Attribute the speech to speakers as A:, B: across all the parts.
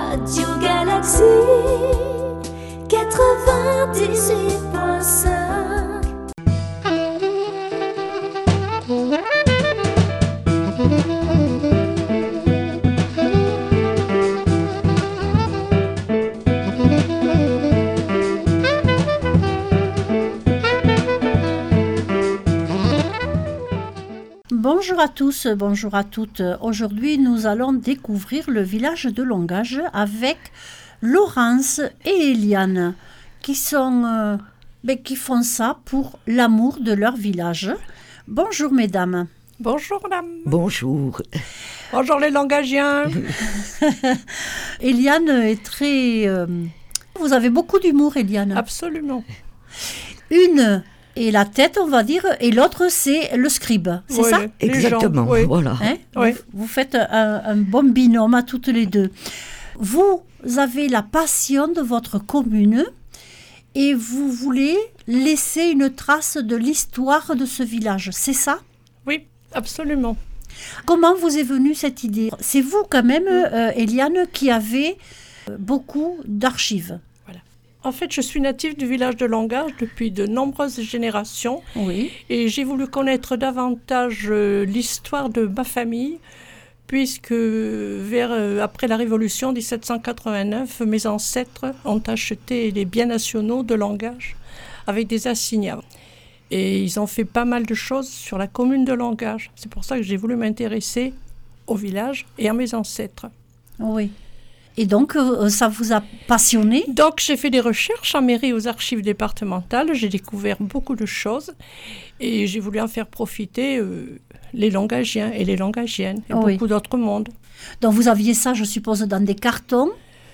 A: Radio Galaxie 98.5.
B: Bonjour à tous, bonjour à toutes. Aujourd'hui, nous allons découvrir le village de Longage avec Laurence et Eliane qui font ça pour l'amour de leur village. Bonjour mesdames.
C: Bonjour madame.
D: Bonjour.
C: Bonjour les Langagiens.
B: Eliane est très... Vous avez beaucoup d'humour, Eliane.
C: Absolument.
B: Une est la tête, on va dire, et l'autre, c'est le scribe. C'est ça ?
D: Exactement,
C: oui.
D: Voilà.
B: Hein ?
C: Oui.
B: Vous faites un bon binôme à toutes les deux. Vous avez la passion de votre commune et vous voulez laisser une trace de l'histoire de ce village. C'est ça ?
C: Oui, absolument.
B: Comment vous est venue cette idée ? C'est vous quand même, Eliane, qui avez beaucoup d'archives.
C: En fait, je suis native du village de Longage depuis de nombreuses générations.
B: Oui.
C: Et j'ai voulu connaître davantage l'histoire de ma famille, puisque après la Révolution 1789, mes ancêtres ont acheté les biens nationaux de Longage avec des assignats. Et ils ont fait pas mal de choses sur la commune de Longage. C'est pour ça que j'ai voulu m'intéresser au village et à mes ancêtres.
B: Oui. Et donc, ça vous a passionné ?
C: Donc, j'ai fait des recherches en mairie aux archives départementales. J'ai découvert beaucoup de choses et j'ai voulu en faire profiter les Langagiens et les Langagiennes et beaucoup d'autres mondes.
B: Donc, vous aviez ça, je suppose, dans des cartons ?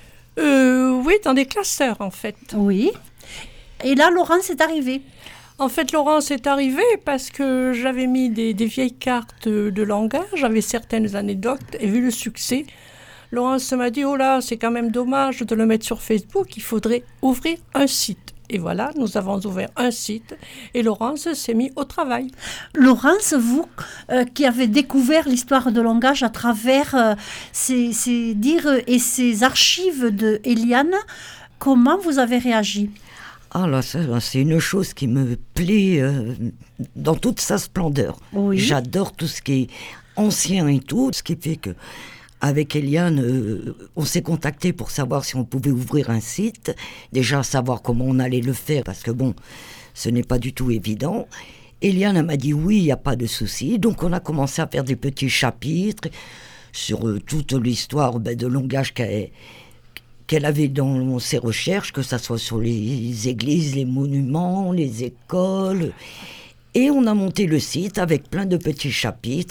C: Oui, dans des classeurs, en fait.
B: Oui. Et là, Laurence est arrivée.
C: En fait, Laurence est arrivée parce que j'avais mis des vieilles cartes de Longage, j'avais certaines anecdotes et vu le succès, Laurence m'a dit « Oh là, c'est quand même dommage de le mettre sur Facebook, il faudrait ouvrir un site. » Et voilà, nous avons ouvert un site et Laurence s'est mise au travail.
B: Laurence, vous qui avez découvert l'histoire de Longage à travers ces dires et ces archives de Eliane, comment vous avez réagi ?
D: Ah là, c'est une chose qui me plaît dans toute sa splendeur.
B: Oui.
D: J'adore tout ce qui est ancien et tout, ce qui fait que avec Eliane, on s'est contacté pour savoir si on pouvait ouvrir un site. Déjà, savoir comment on allait le faire, parce que bon, ce n'est pas du tout évident. Eliane m'a dit oui, il n'y a pas de souci. Donc, on a commencé à faire des petits chapitres sur toute l'histoire de Longage qu'elle avait dans ses recherches, que ça soit sur les églises, les monuments, les écoles. Et on a monté le site avec plein de petits chapitres.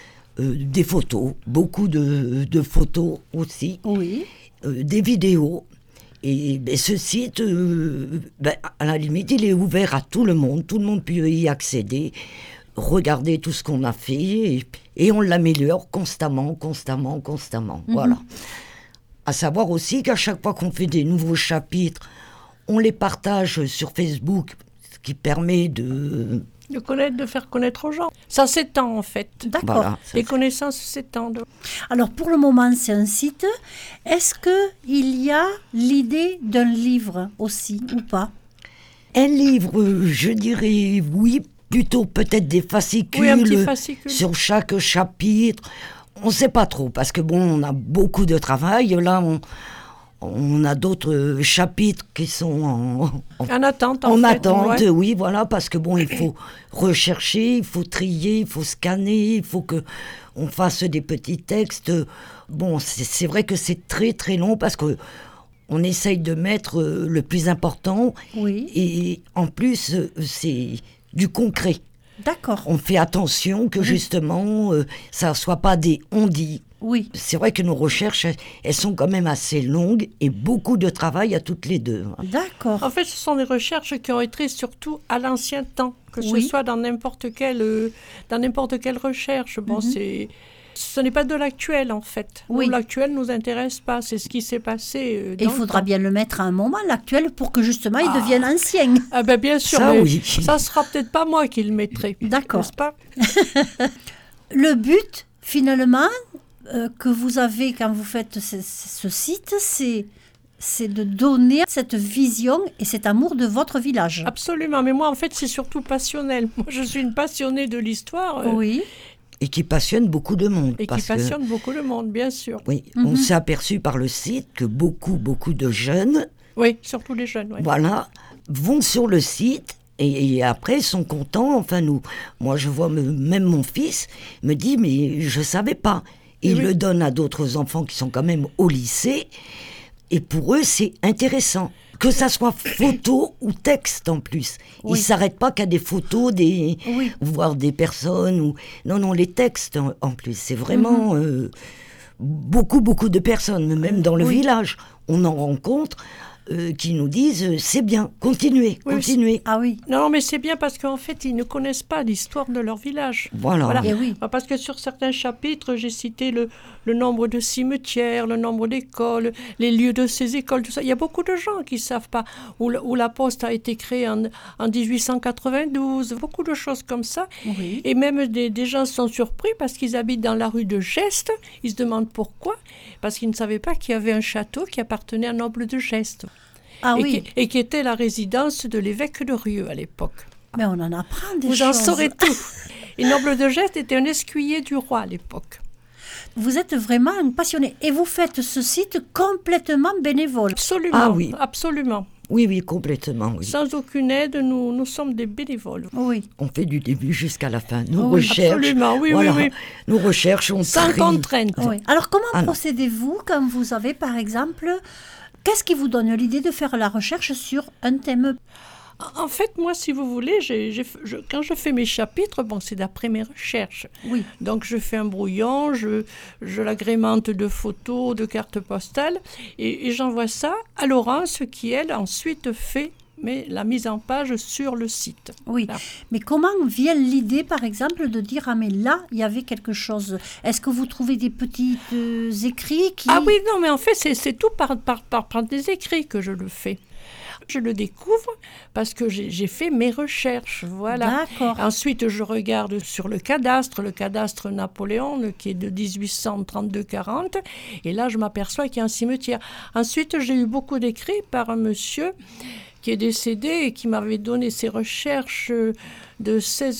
D: Des photos, beaucoup de photos aussi,
B: oui.
D: Des vidéos. Et ce site, à la limite, il est ouvert à tout le monde peut y accéder, regarder tout ce qu'on a fait, et on l'améliore constamment. Voilà. À savoir aussi qu'à chaque fois qu'on fait des nouveaux chapitres, on les partage sur Facebook, ce qui permet de
C: faire connaître aux gens. Ça s'étend en fait.
B: D'accord.
D: Voilà,
C: les connaissances s'étendent.
B: Alors pour le moment c'est un site. Est-ce qu'il y a l'idée d'un livre aussi ou pas ?
D: Un livre, je dirais oui, plutôt peut-être des fascicules,
C: oui, un petit fascicule
D: sur chaque chapitre. On ne sait pas trop parce que bon, on a beaucoup de travail. Là, on a d'autres chapitres qui sont
C: en attente.
D: En attente, ouais. Oui, voilà, parce que bon, il faut rechercher, il faut trier, il faut scanner, il faut qu'on fasse des petits textes. Bon, c'est vrai que c'est très très long parce que on essaye de mettre le plus important.
B: Oui.
D: Et en plus, c'est du concret.
B: D'accord.
D: On fait attention que justement, ça ne soit pas des on-dit.
B: Oui.
D: C'est vrai que nos recherches, elles sont quand même assez longues et beaucoup de travail à toutes les deux.
B: D'accord.
C: En fait, ce sont des recherches qui ont été surtout à l'ancien temps, que ce soit dans n'importe quelle recherche. Bon, ce n'est pas de l'actuel, en fait.
B: Oui.
C: L'actuel ne nous intéresse pas, c'est ce qui s'est passé.
B: Et il faudra bien le mettre à un moment, l'actuel, pour que justement il devienne ancien.
C: Ah ben bien sûr,
D: ça,
C: mais
D: oui.
C: Ça sera peut-être pas moi qui le mettrai.
B: D'accord.
C: N'est-ce pas ?
B: Le but, finalement, que vous avez quand vous faites ce site, c'est de donner cette vision et cet amour de votre village.
C: Absolument, mais moi en fait c'est surtout passionnel. Moi je suis une passionnée de l'histoire.
B: Oui.
D: Et qui passionne beaucoup de monde.
C: Et qui passionne beaucoup le monde, bien sûr.
D: Oui, on s'est aperçu par le site que beaucoup de jeunes,
C: oui, surtout les jeunes,
D: voilà, vont sur le site et après sont contents. Enfin, moi je vois même mon fils me dit, mais je ne savais pas. Il le donne à d'autres enfants qui sont quand même au lycée. Et pour eux, c'est intéressant. Que ça soit photo ou texte en plus. Ils ne s'arrêtent pas qu'à des photos, voir des personnes. Non, les textes en plus. C'est vraiment beaucoup de personnes, même dans le village. On en rencontre qui nous disent c'est bien, continuez.
B: Ah oui.
C: Non, mais c'est bien parce qu'en fait, ils ne connaissent pas l'histoire de leur village.
D: Voilà.
B: Et oui.
C: Parce que sur certains chapitres, j'ai cité le nombre de cimetières, le nombre d'écoles, les lieux de ces écoles, tout ça. Il y a beaucoup de gens qui ne savent pas où la poste a été créée en 1892, beaucoup de choses comme ça.
B: Oui.
C: Et même des gens sont surpris parce qu'ils habitent dans la rue de Geste. Ils se demandent pourquoi. Parce qu'ils ne savaient pas qu'il y avait un château qui appartenait à Noble de Geste.
B: Ah oui.
C: Et qui était la résidence de l'évêque de Rieux à l'époque.
B: Mais on en apprend des
C: Vous
B: choses.
C: en saurez tout. Et Noble de Geste était un escuyer du roi à l'époque.
B: Vous êtes vraiment un passionné. Et vous faites ce site complètement bénévole.
C: Absolument.
D: Ah oui.
C: Absolument.
D: Oui, complètement. Oui.
C: Sans aucune aide, nous sommes des bénévoles.
B: Oui.
D: On fait du début jusqu'à la fin. Nos recherches.
C: Absolument, oui.
D: Nos recherches, on
C: sans
D: trie.
C: contrainte.
B: Oui. Alors comment procédez-vous quand vous avez, par exemple, qu'est-ce qui vous donne l'idée de faire la recherche sur un thème ?
C: En fait, moi, si vous voulez, quand je fais mes chapitres, c'est d'après mes recherches.
B: Oui.
C: Donc, je fais un brouillon, je l'agrémente de photos, de cartes postales, et j'envoie ça à Laurence qui, elle, ensuite fait la mise en page sur le site.
B: Oui,
C: Là.
B: Mais comment vient l'idée, par exemple, de dire « Ah, mais là, il y avait quelque chose ». Est-ce que vous trouvez des petits écrits qui...
C: Ah oui, non, mais en fait, c'est tout par des écrits que je le fais. Je le découvre parce que j'ai fait mes recherches, voilà.
B: D'accord.
C: Ensuite, je regarde sur le cadastre Napoléon, qui est de 1832-40, et là, je m'aperçois qu'il y a un cimetière. Ensuite, j'ai eu beaucoup d'écrits par un monsieur qui est décédé et qui m'avait donné ses recherches de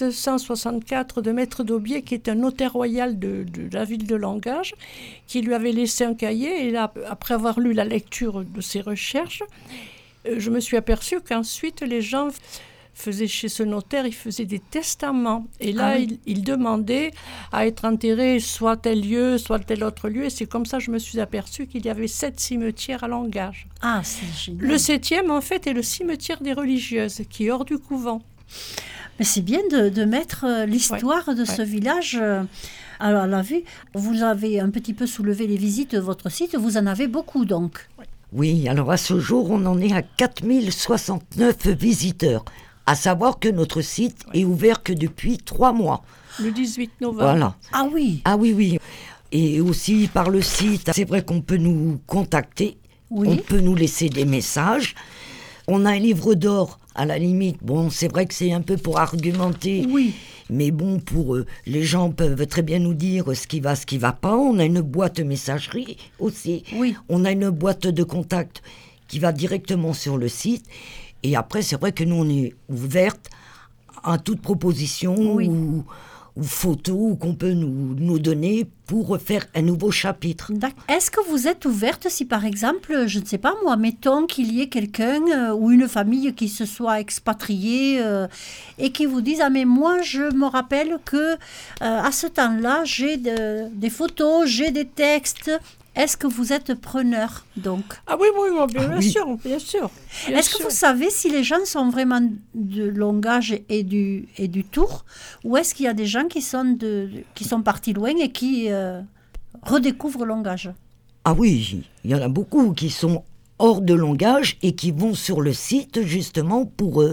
C: 1664 de Maître d'Aubier, qui est un notaire royal de la ville de Langages, qui lui avait laissé un cahier, et là, après avoir lu la lecture de ses recherches, je me suis aperçue qu'ensuite, les gens faisaient chez ce notaire, ils faisaient des testaments. Et là, ils demandaient à être enterrés soit tel lieu, soit tel autre lieu. Et c'est comme ça que je me suis aperçue qu'il y avait 7 cimetières à Langages.
B: Ah, c'est génial.
C: Le 7e, en fait, est le cimetière des religieuses, qui est hors du couvent.
B: Mais c'est bien de mettre l'histoire de ce village à la vue. Vous avez un petit peu soulevé les visites de votre site. Vous en avez beaucoup, donc.
D: Oui, alors à ce jour, on en est à 4069 visiteurs. À savoir que notre site est ouvert que depuis 3 mois.
C: Le 18 novembre.
D: Voilà.
B: Ah oui.
D: Ah oui. Et aussi par le site, c'est vrai qu'on peut nous contacter.
B: Oui.
D: On peut nous laisser des messages. On a un livre d'or, à la limite. Bon, c'est vrai que c'est un peu pour argumenter.
B: Oui.
D: Mais bon, pour les gens peuvent très bien nous dire ce qui va pas. On a une boîte messagerie aussi.
B: Oui.
D: On a une boîte de contact qui va directement sur le site. Et après, c'est vrai que nous, on est ouverte à toute proposition ou photo qu'on peut nous donner pour faire un nouveau chapitre.
B: Est-ce que vous êtes ouverte si, par exemple, je ne sais pas moi, mettons qu'il y ait quelqu'un ou une famille qui se soit expatriée et qui vous dise « Ah mais moi, je me rappelle que à ce temps-là, j'ai des photos, j'ai des textes ». Est-ce que vous êtes preneur, donc ?
C: Ah oui, bien sûr, bien sûr.
B: Est-ce que vous savez si les gens sont vraiment de Langages et du Tour, ou est-ce qu'il y a des gens qui sont partis loin et qui redécouvrent Langages ?
D: Ah oui, il y en a beaucoup qui sont hors de Langages et qui vont sur le site justement pour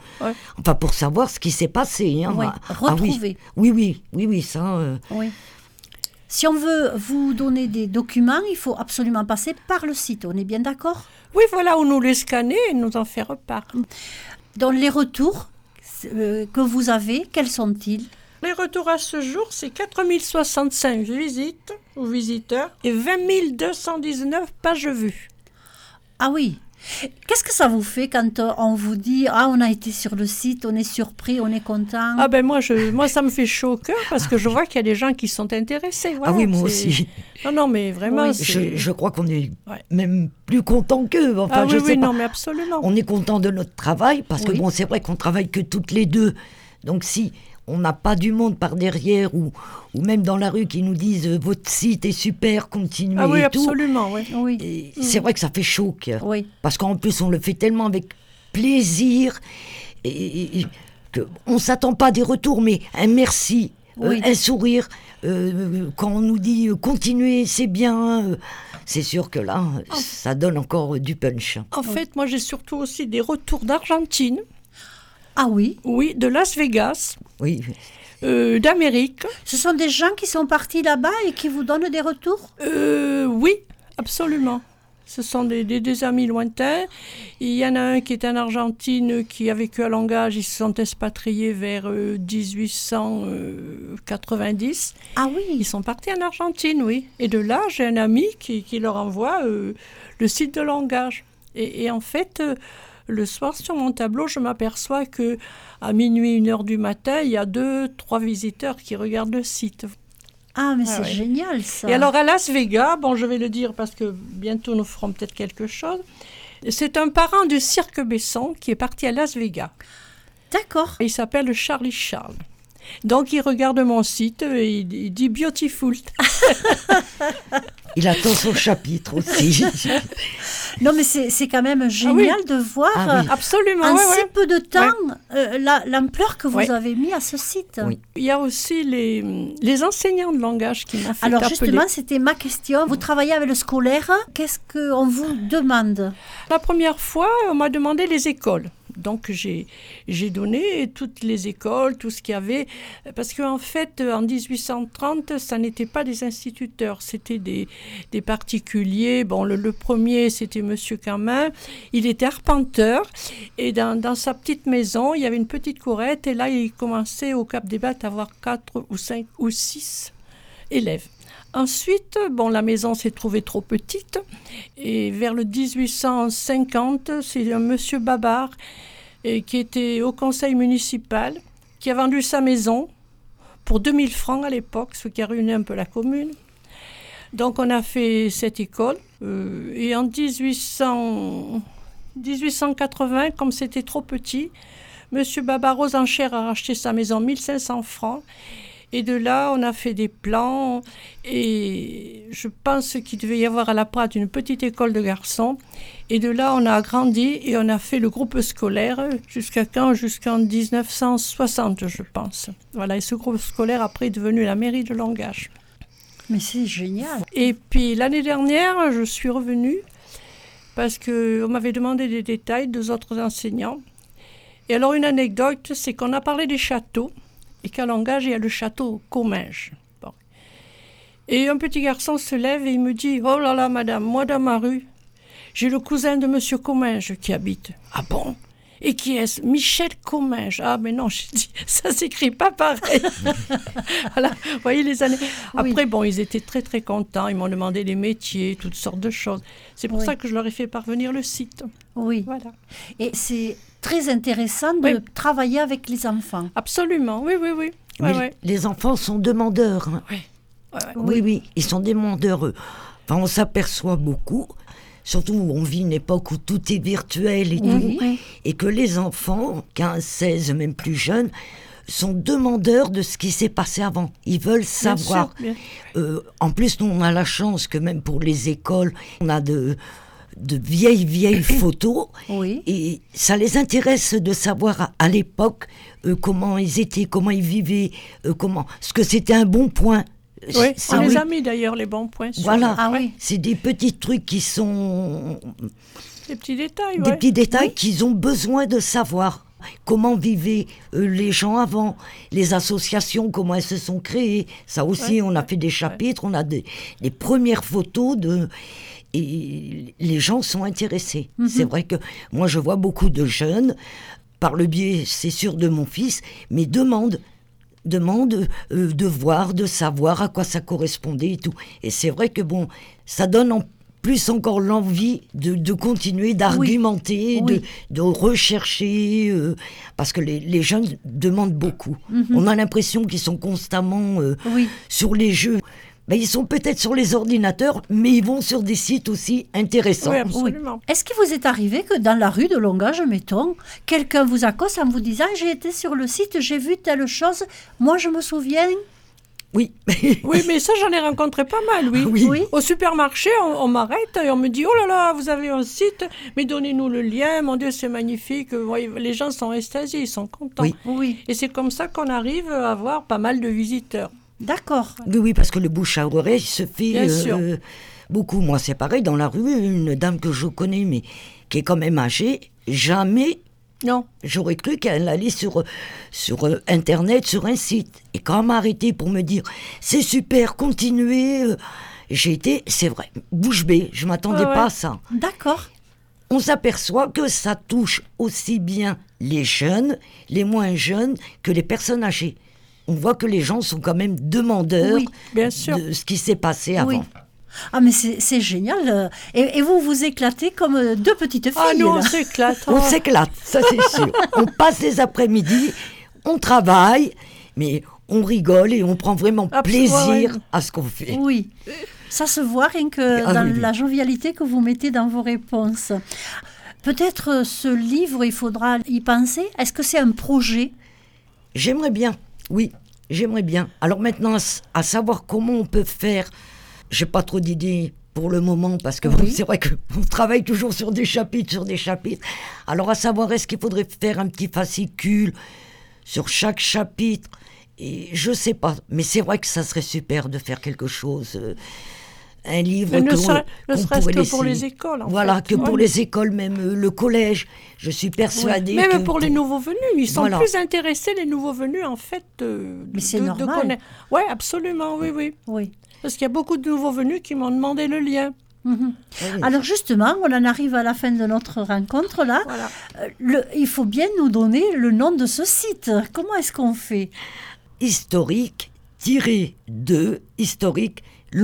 D: savoir ce qui s'est passé. Hein.
B: Oui, retrouver.
D: Oui, ça...
B: Oui. Si on veut vous donner des documents, il faut absolument passer par le site. On est bien d'accord ?
C: Oui, voilà, où nous les scanner et nous en faire part.
B: Dans les retours que vous avez, quels sont-ils ?
C: Les retours à ce jour, c'est 4065 visites ou visiteurs et 20 219 pages vues.
B: Ah oui. Qu'est-ce que ça vous fait quand on vous dit « Ah, on a été sur le site, on est surpris, on est content ».
C: Ah ben moi, ça me fait chaud au cœur parce que je vois qu'il y a des gens qui sont intéressés. Voilà,
D: Ah oui, moi aussi.
C: Non, mais vraiment,
D: Oui, je crois qu'on est même plus content qu'eux. Enfin,
C: ah
D: je sais pas.
C: non, mais absolument.
D: On est content de notre travail parce que
B: Oui.
D: bon, c'est vrai qu'on travaille que toutes les deux. Donc si on n'a pas du monde par derrière ou même dans la rue qui nous disent votre site est super, continuez
C: Ah oui,
D: et tout.
C: absolument, oui.
B: Oui.
D: Et c'est vrai que ça fait chaud au cœur.
B: Oui.
D: Parce qu'en plus, on le fait tellement avec plaisir et qu'on ne s'attend pas à des retours, mais un merci,
B: Oui.
D: un sourire. Quand on nous dit continuez, c'est bien, c'est sûr que là, ça donne encore du punch.
C: En fait, moi, j'ai surtout aussi des retours d'Argentine,
B: Ah oui.
C: oui, de Las Vegas,
D: Oui.
C: d'Amérique.
B: Ce sont des gens qui sont partis là-bas et qui vous donnent des retours?
C: Oui, absolument. Ce sont des amis lointains. Il y en a un qui est en Argentine, qui a vécu à Langage. Ils se sont expatriés vers 1890.
B: Ah oui.
C: Ils sont partis en Argentine, oui. Et de là, j'ai un ami qui leur envoie le site de Langage. Et en fait, le soir, sur mon tableau, je m'aperçois que à minuit, 1h du matin, il y a 2-3 visiteurs qui regardent le site.
B: Ah, mais
C: Ah
B: c'est
C: ouais.
B: génial ça.
C: Et alors à Las Vegas, bon, je vais le dire parce que bientôt nous ferons peut-être quelque chose. C'est un parent du Cirque Besson qui est parti à Las Vegas.
B: D'accord.
C: Il s'appelle Charlie Charles. Donc il regarde mon site et il dit beautiful.
D: Il attend son chapitre aussi.
B: Non, mais c'est quand même génial de voir
D: Ah oui.
C: Absolument.
B: en
C: ouais,
B: si
C: ouais.
B: peu de temps l'ampleur que vous
C: Ouais.
B: avez mis à ce site.
D: Oui.
C: Il y a aussi les enseignants de langage qui m'ont fait
B: Alors
C: appeler.
B: justement, c'était ma question. Vous travaillez avec le scolaire. Qu'est-ce qu'on vous demande?
C: La première fois, on m'a demandé les écoles. Donc j'ai donné toutes les écoles, tout ce qu'il y avait, parce qu'en fait, en 1830, ça n'était pas des instituteurs, c'était des particuliers. Bon, le premier, c'était Monsieur Camin, il était arpenteur, et dans sa petite maison, il y avait une petite courette, et là, il commençait au Cap des Battes à avoir 4 ou 5 ou 6 élèves. Ensuite, bon, la maison s'est trouvée trop petite et vers le 1850, c'est un monsieur Babard qui était au conseil municipal qui a vendu sa maison pour 2000 francs à l'époque, ce qui a ruiné un peu la commune. Donc on a fait cette école et en 1880, comme c'était trop petit, monsieur Babard aux enchères a racheté sa maison 1500 francs. Et de là, on a fait des plans et je pense qu'il devait y avoir à La Prade une petite école de garçons. Et de là, on a agrandi et on a fait le groupe scolaire jusqu'à quand? Jusqu'en 1960, je pense. Voilà, et ce groupe scolaire après est devenu la mairie de Langage.
B: Mais c'est génial.
C: Et puis l'année dernière, je suis revenue parce qu'on m'avait demandé des détails, 2 autres enseignants. Et alors une anecdote, c'est qu'on a parlé des châteaux. Et qu'à Langage, il y a le château Comminges. Bon. Et un petit garçon se lève et il me dit « Oh là là, madame, moi dans ma rue, j'ai le cousin de monsieur Comminges qui habite. » « Ah bon? Et qui est-ce? Michel Comminges. » Ah mais non, j'ai dit, ça s'écrit pas pareil. Voilà, vous voyez les années.
B: Oui.
C: Après, bon, ils étaient très très contents, ils m'ont demandé les métiers, toutes sortes de choses. C'est pour
B: Oui.
C: ça que je leur ai fait parvenir le site.
B: Oui.
C: Voilà.
B: Et c'est très intéressant de
C: Oui.
B: travailler avec les enfants.
C: Absolument, oui, oui, oui.
D: Mais
C: Ouais, ouais.
D: les enfants sont demandeurs. Hein.
C: Ouais, ouais.
D: Oui, oui, ils sont demandeurs. Enfin, on s'aperçoit beaucoup, surtout où on vit une époque où tout est virtuel et tout,
B: Oui.
D: et que les enfants, 15, 16, même plus jeunes, sont demandeurs de ce qui s'est passé avant. Ils veulent
C: Bien
D: savoir.
C: sûr, bien.
D: En plus, nous, on a la chance que même pour les écoles, on a de vieilles photos.
B: Oui.
D: Et ça les intéresse de savoir à l'époque comment ils étaient, comment ils vivaient, ce que c'était un bon point.
C: Oui,
D: Ça,
C: on les
D: oui.
C: a mis d'ailleurs les bons points sur
D: Voilà,
B: Ah oui.
D: c'est des petits trucs qui sont
C: les petits détails.
D: des
C: Ouais.
D: petits détails qu'ils ont besoin de savoir. Comment vivaient les gens avant, les associations, comment elles se sont créées. Ça aussi,
C: Ouais,
D: on a fait des chapitres, on a des premières photos et les gens sont intéressés. C'est vrai que moi, je vois beaucoup de jeunes, par le biais, c'est sûr, de mon fils, mais demandent demande de voir, de savoir à quoi ça correspondait et tout. Et c'est vrai que bon, ça donne en plus encore l'envie de continuer, d'argumenter,
B: Oui.
D: de rechercher, parce que les jeunes demandent beaucoup. On a l'impression qu'ils sont constamment
B: Oui.
D: sur les jeux. Ben, ils sont peut-être sur les ordinateurs, mais ils vont sur des sites aussi intéressants.
C: Oui,
B: Oui.
C: absolument.
B: Est-ce qu'il vous est arrivé que dans la rue de Longage, mettons, quelqu'un vous accoste en vous disant « J'ai été sur le site, j'ai vu telle chose, moi je me souviens ».
D: Oui.
C: Oui, mais ça, j'en ai rencontré pas mal, oui.
D: Oui.
B: Oui.
C: Au supermarché, on m'arrête et on me dit « Oh là là, vous avez un site, mais donnez-nous le lien, mon Dieu, c'est magnifique. » Les gens sont extasiés, ils sont contents.
D: Oui.
B: Oui,
C: Et c'est comme ça qu'on arrive à avoir pas mal de visiteurs.
B: d'accord.
D: Oui, parce que le bouche à oreille se fait
C: Bien sûr.
D: beaucoup. Moi, c'est pareil, dans la rue, une dame que je connais, mais qui est quand même âgée, jamais
C: Non.
D: j'aurais cru qu'elle allait sur Internet, sur un site. Et quand elle m'a arrêté pour me dire « C'est super, continuez j'ai été, c'est vrai, bouche bée, je ne m'attendais
C: Ouais,
D: pas
C: ouais.
D: à ça.
B: D'accord.
D: On s'aperçoit que ça touche aussi bien les jeunes, les moins jeunes, que les personnes âgées. On voit que les gens sont quand même demandeurs
B: Oui,
C: bien sûr.
D: de ce qui s'est passé avant.
B: Oui. Ah, mais c'est génial. Et vous vous éclatez comme deux petites filles.
C: Ah, nous, on
B: là.
C: s'éclate.
D: On
C: hein.
D: s'éclate, ça c'est sûr. On passe les après-midi, on travaille, mais on rigole et on prend vraiment plaisir
C: ouais.
D: à ce qu'on fait.
B: Oui. Ça se voit rien que
D: Ah
B: dans
D: oui, oui.
B: la jovialité que vous mettez dans vos réponses. Peut-être ce livre, il faudra y penser. Est-ce que c'est un projet?
D: J'aimerais bien, oui, j'aimerais bien. Alors maintenant, à savoir comment on peut faire, j'ai pas trop d'idées pour le moment, parce que
B: Oui.
D: c'est vrai qu'on travaille toujours sur des chapitres. Alors à savoir, est-ce qu'il faudrait faire un petit fascicule sur chaque chapitre? Et je sais pas, mais c'est vrai que ça serait super de faire quelque chose, un livre
C: Mais ne
D: qu'on
C: serait-ce
D: pourrait
C: que pour
D: laisser.
C: les écoles. En
D: Voilà,
C: fait.
D: que pour
C: Ouais.
D: les écoles, même le collège. Je suis persuadée
C: Même
D: que
C: pour les nouveaux venus, ils sont
D: Voilà.
C: plus intéressés, les nouveaux venus, en fait.
B: Mais c'est normal.
C: Oui, absolument, oui, oui.
B: Oui.
C: Parce qu'il y a beaucoup de nouveaux venus qui m'ont demandé le lien.
B: Mhm.
D: Oui.
B: Alors justement, on en arrive à la fin de notre rencontre là.
C: Voilà.
B: Il faut bien nous donner le nom de ce site. Comment est-ce qu'on fait?
D: historique-2 historique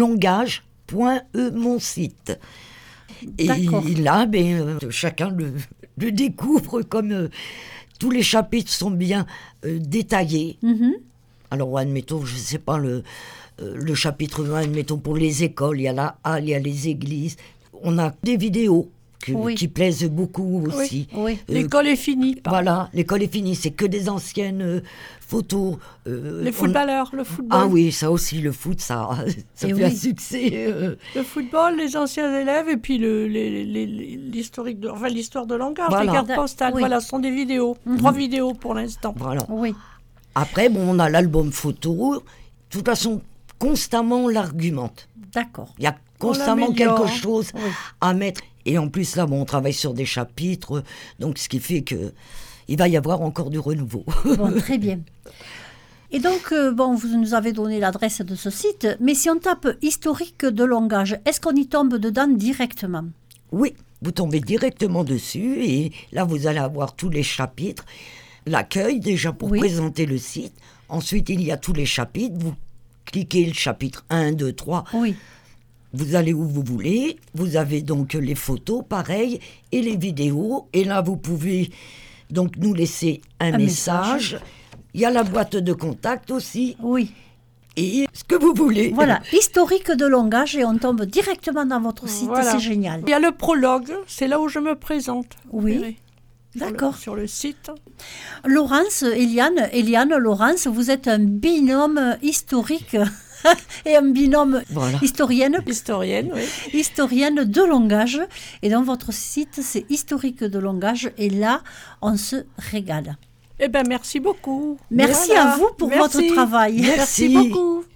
D: langage.e mon site. Et
B: D'accord.
D: là, chacun le découvre comme tous les chapitres sont bien détaillés.
B: Mhm.
D: Alors, admettons, je ne sais pas, le chapitre 1, admettons, pour les écoles, il y a la halle, il y a les églises. On a des vidéos
B: Oui.
D: qui plaisent beaucoup aussi.
B: Oui.
C: L'école est finie.
D: Voilà, l'école est finie, c'est que des anciennes photos.
C: Les footballeurs, le football.
D: Ah oui, ça aussi, le foot, ça
B: Et
D: fait un
B: oui.
D: succès.
C: Le football, les anciens élèves et puis l'historique l'histoire de langage,
D: Voilà.
C: les cartes postales.
B: Oui.
C: Voilà, ce sont des vidéos. 3 vidéos pour l'instant.
D: Voilà.
B: Oui.
D: Après, on a l'album photo. De toute façon, constamment, on l'argumente.
B: D'accord.
D: Il y a constamment
C: l'améliore.
D: quelque chose
B: Oui.
D: à mettre. Et en plus, là, on travaille sur des chapitres. Donc, ce qui fait que il va y avoir encore du renouveau.
B: Bon, très bien. Et donc, vous nous avez donné l'adresse de ce site, mais si on tape historique de langage, est-ce qu'on y tombe dedans directement?
D: Oui, vous tombez directement dessus et là, vous allez avoir tous les chapitres. L'accueil, déjà, pour
B: Oui.
D: présenter le site. Ensuite, il y a tous les chapitres. Vous cliquez le chapitre 1, 2, 3.
B: Oui.
D: Vous allez où vous voulez. Vous avez donc les photos, pareil, et les vidéos. Et là, vous pouvez donc nous laisser un message. Il y a la boîte de contact aussi.
B: Oui.
D: Et ce que vous voulez.
B: Voilà, historique de langage et on tombe directement dans votre site,
C: Voilà.
B: c'est génial.
C: Il y a le prologue, c'est là où je me présente. vous
B: Oui.
C: verrez.
B: D'accord.
C: Sur le site.
B: Laurence, Eliane, Laurence, vous êtes un binôme historique et un binôme
D: Voilà.
C: Historienne, oui.
B: historienne de langage. Et donc votre site, c'est historique de langage et là, on se régale.
C: Eh bien, merci beaucoup.
B: Merci
C: Voilà.
B: à vous pour
C: Merci.
B: votre travail.
C: Merci
D: Merci.
C: beaucoup.